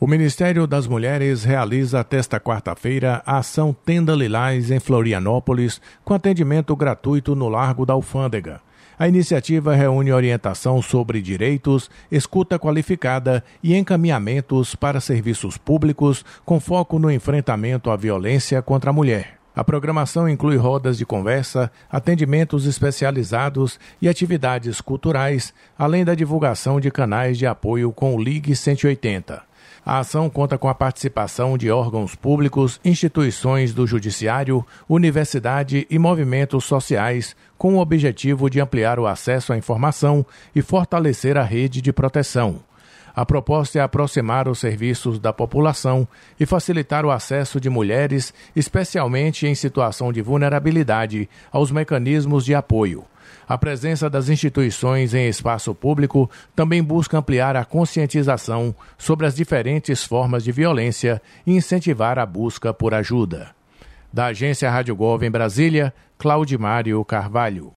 O Ministério das Mulheres realiza desta quarta-feira a ação Tenda Lilás em Florianópolis, com atendimento gratuito no Largo da Alfândega. A iniciativa reúne orientação sobre direitos, escuta qualificada e encaminhamentos para serviços públicos com foco no enfrentamento à violência contra a mulher. A programação inclui rodas de conversa, atendimentos especializados e atividades culturais, além da divulgação de canais de apoio com o Ligue 180. A ação conta com a participação de órgãos públicos, instituições do judiciário, universidade e movimentos sociais, com o objetivo de ampliar o acesso à informação e fortalecer a rede de proteção. A proposta é aproximar os serviços da população e facilitar o acesso de mulheres, especialmente em situação de vulnerabilidade, aos mecanismos de apoio. A presença das instituições em espaço público também busca ampliar a conscientização sobre as diferentes formas de violência e incentivar a busca por ajuda. Da Agência Rádio Gov em Brasília, Claudimário Carvalho.